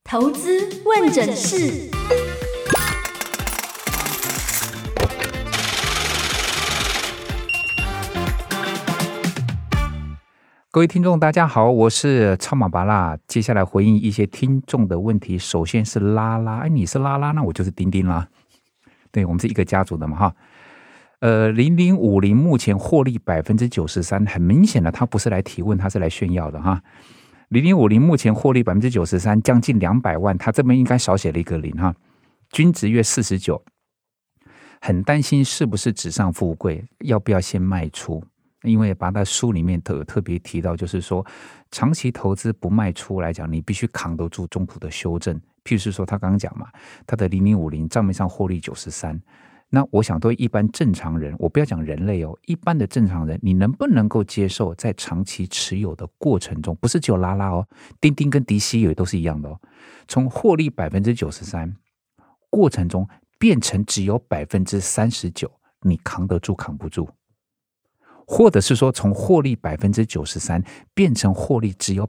投资问诊室。 各位听众大家好，我是超马巴拉，接下来回应一些听众的问题。首先是拉拉，你是拉拉，那我就是丁丁啦。对，我们是一个家族的嘛哈。0050目前获利93%，很明显的他不是来提问，他是来炫耀的哈。0050目前获利93%，将近200万，他这边应该少写了一个0哈。均值约49，很担心是不是纸上富贵，要不要先卖出？因为把他书里面特别提到，就是说长期投资不卖出来讲，你必须扛得住中途的修正。譬如说他刚刚讲嘛，他的0050账面上获利93%，那我想对一般正常人，我不要讲人类哦，一般的正常人，你能不能够接受在长期持有的过程中，不是只有拉拉哦，丁丁跟迪西也都是一样的哦，从获利93%过程中变成只有39%，你扛得住扛不住？或者是说从获利93%变成获利只有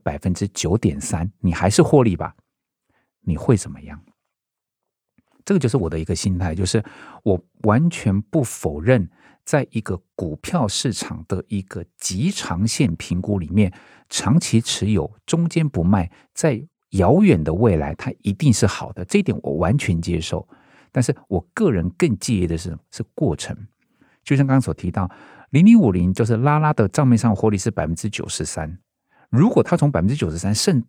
9.3%，你还是获利吧？你会怎么样？这个就是我的一个心态，就是我完全不否认，在一个股票市场的一个极长线评估里面，长期持有，中间不卖，在遥远的未来它一定是好的，这一点我完全接受。但是我个人更介意的是过程，就像刚刚所提到0050就是拉拉的账面上获利是93%，如果他从93%剩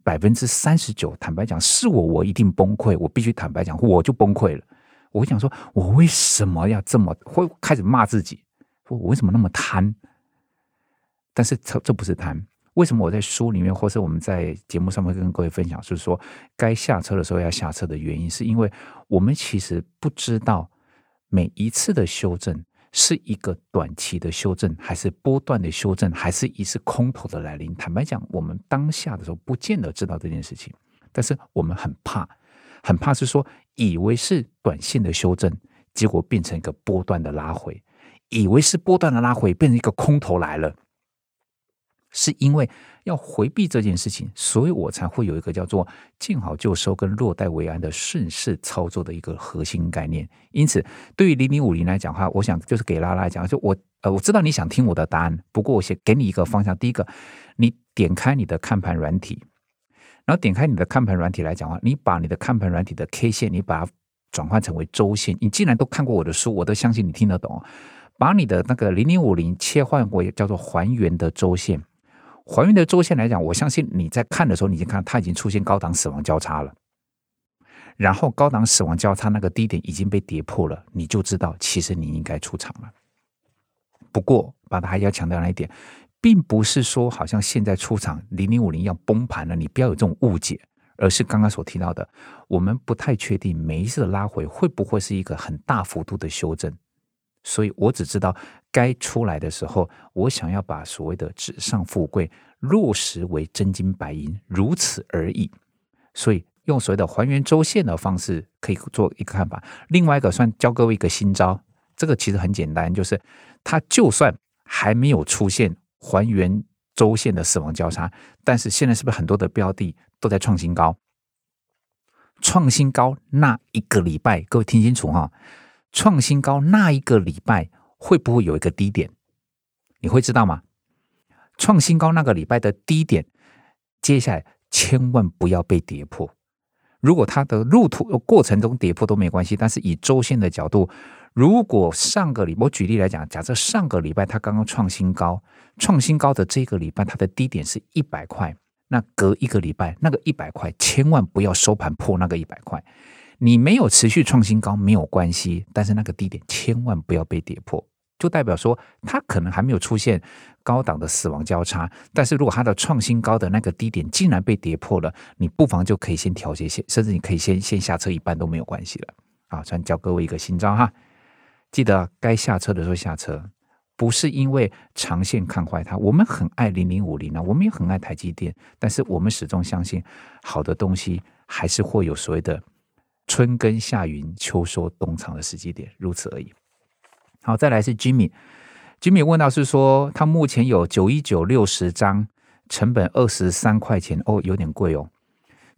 39%，坦白讲是我一定崩溃，我必须坦白讲我就崩溃了。我会讲说我为什么要这么，会开始骂自己，说我为什么那么贪？但是这不是贪。为什么我在书里面或是我们在节目上面跟各位分享，就是说该下车的时候要下车的原因，是因为我们其实不知道每一次的修正是一个短期的修正，还是波段的修正，还是一次空头的来临。坦白讲，我们当下的时候不见得知道这件事情，但是我们很怕是说以为是短线的修正，结果变成一个波段的拉回，以为是波段的拉回变成一个空头来了。是因为要回避这件事情，所以我才会有一个叫做见好就收跟落袋为安的顺势操作的一个核心概念。因此对于0050来讲的话，我想就是给拉拉来讲，就我知道你想听我的答案，不过我先给你一个方向。第一个，你点开你的看盘软体，然后点开你的看盘软体来讲的话，你把你的看盘软体的 K 线你把它转换成为周线。你既然都看过我的书，我都相信你听得懂，把你的那个0050切换为叫做还原的周线。还原的周线来讲，我相信你在看的时候，你已经看它已经出现高档死亡交叉了，然后高档死亡交叉那个低点已经被跌破了，你就知道其实你应该出场了。不过把它还要强调那一点，并不是说好像现在出场0050要崩盘了，你不要有这种误解，而是刚刚所提到的，我们不太确定每一次的拉回会不会是一个很大幅度的修正，所以我只知道该出来的时候，我想要把所谓的纸上富贵落实为真金白银，如此而已。所以用所谓的还原周线的方式可以做一个看法。另外一个算教各位一个新招，这个其实很简单，就是它就算还没有出现还原周线的死亡交叉，但是现在是不是很多的标的都在创新高？创新高那一个礼拜，各位听清楚哈，创新高那一个礼拜会不会有一个低点？你会知道吗？创新高那个礼拜的低点，接下来千万不要被跌破。如果它的路途过程中跌破都没关系，但是以周线的角度，如果上个礼拜，我举例来讲，假设上个礼拜它刚刚创新高，创新高的这个礼拜它的低点是100块，那隔一个礼拜那个100块千万不要收盘破那个100块。你没有持续创新高没有关系，但是那个低点千万不要被跌破，就代表说它可能还没有出现高档的死亡交叉，但是如果它的创新高的那个低点竟然被跌破了，你不妨就可以先调节，甚至你可以先下车一半都没有关系了。好，先教各位一个新招哈，记得该下车的时候下车，不是因为长线看坏它。我们很爱0050啊，我们也很爱台积电，但是我们始终相信好的东西还是会有所谓的春耕夏耘秋收冬藏的时机点，如此而已。好，再来是 Jimmy 问到是说他目前有91960张，成本23块钱，有点贵哦。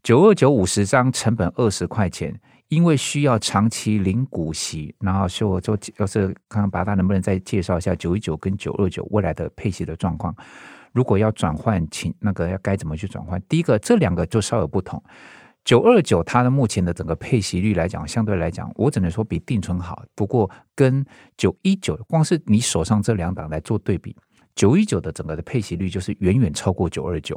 929 50张，成本20块钱，因为需要长期领股息，然后就是看看把它能不能再介绍一下919跟929未来的配息的状况。如果要转换，请那个要该怎么去转换？第一个，这两个就稍有不同。929它的目前的整个配息率来讲，相对来讲，我只能说比定存好。不过跟919，光是你手上这两档来做对比，919的整个的配息率就是远远超过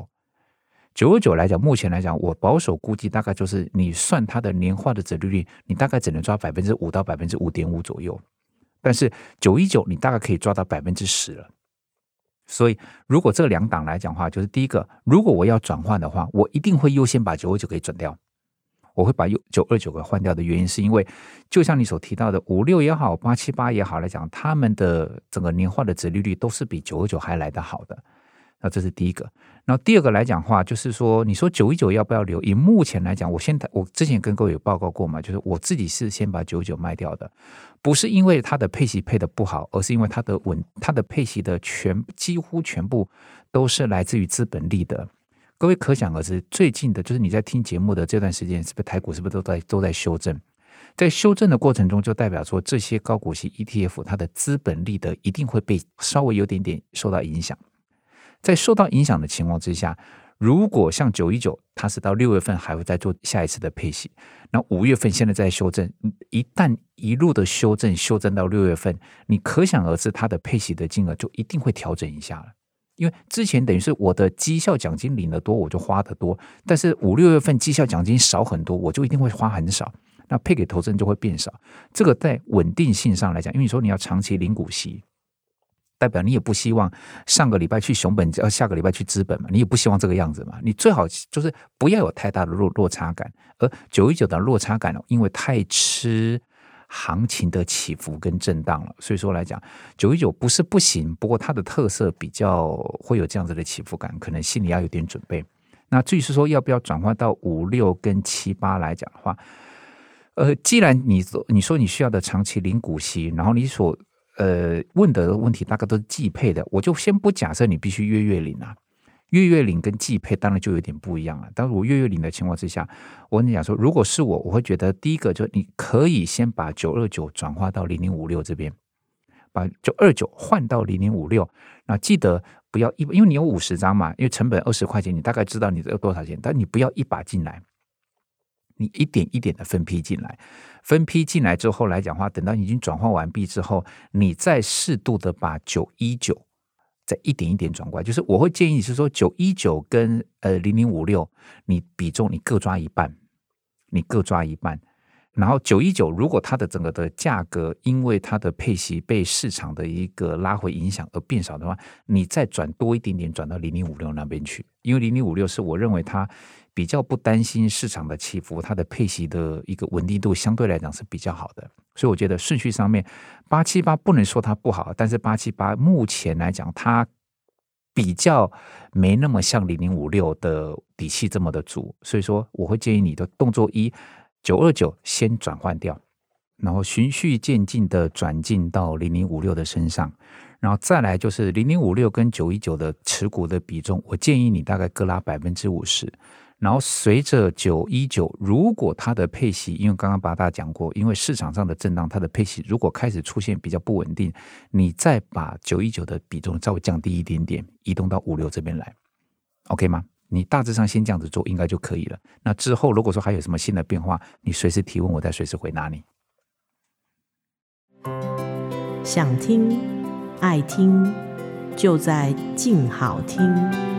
929。929来讲，目前来讲，我保守估计大概就是你算它的年化的殖利率，你大概只能抓5%到5.5%左右。但是919你大概可以抓到10%了。所以如果这两档来讲的话，就是第一个，如果我要转换的话，我一定会优先把929给转掉。我会把929给换掉的原因是因为就像你所提到的56也好878也好来讲，他们的整个年化的殖利率都是比929还来得好的。那这是第一个。然后第二个来讲的话，就是说你说919要不要留，以目前来讲，我之前跟各位有报告过嘛，就是我自己是先把919卖掉的，不是因为它的配息配的不好，而是因为它的配息的几乎全部都是来自于资本利得。各位可想而知，最近的就是你在听节目的这段时间，是不是台股是不是都在修正？在修正的过程中，就代表说这些高股息 ETF 它的资本利得一定会被稍微有点受到影响。在受到影响的情况之下，如果像919它是到6月份还会再做下一次的配息，那5月份现在在修正，一旦一路的修正到6月份，你可想而知它的配息的金额就一定会调整一下了。因为之前等于是我的绩效奖金领得多，我就花得多，但是5、6月份绩效奖金少很多，我就一定会花很少，那配给投资人就会变少。这个在稳定性上来讲，因为你说你要长期领股息，代表你也不希望上个礼拜去熊本，下个礼拜去资本嘛，你也不希望这个样子嘛，你最好就是不要有太大的落差感。而919的落差感因为太吃行情的起伏跟震荡了，所以说来讲919不是不行，不过它的特色比较会有这样子的起伏感，可能心里要有点准备。那至于是说要不要转换到5、6跟7、8来讲的话，既然你说你需要的长期领股息，然后你所问的问题大概都是季配的，我就先不假设你必须月领啊，月领跟季配当然就有点不一样了。但是我月领的情况之下，我跟你讲说，如果是我会觉得第一个就你可以先把929转化到0056这边，把929换到0056，那记得不要因为你有50张嘛，因为成本20块钱，你大概知道你有多少钱，但你不要一把进来，你一点一点的分批进来，之后来讲的话，等到你已经转换完毕之后，你再适度的把919再一点一点转过来。就是我会建议是说919跟0056，你比重你各抓一半，然后919如果它的整个的价格因为它的配息被市场的一个拉回影响而变少的话，你再转多一点点转到0056那边去，因为0056是我认为它比较不担心市场的起伏，它的配息的一个稳定度相对来讲是比较好的。所以我觉得顺序上面878不能说它不好，但是878目前来讲它比较没那么像0056的底气这么的足，所以说我会建议你的动作一，929先转换掉，然后循序渐进的转进到0056的身上，然后再来就是0056跟919的持股的比重，我建议你大概各拉50%，然后随着919如果它的配息，因为刚刚八大讲过，因为市场上的震荡，它的配息如果开始出现比较不稳定，你再把919的比重稍微降低一点点，移动到56这边来 OK 吗？你大致上先这样子做应该就可以了。那之后如果说还有什么新的变化，你随时提问，我再随时回答你。 想听爱听就在静好听。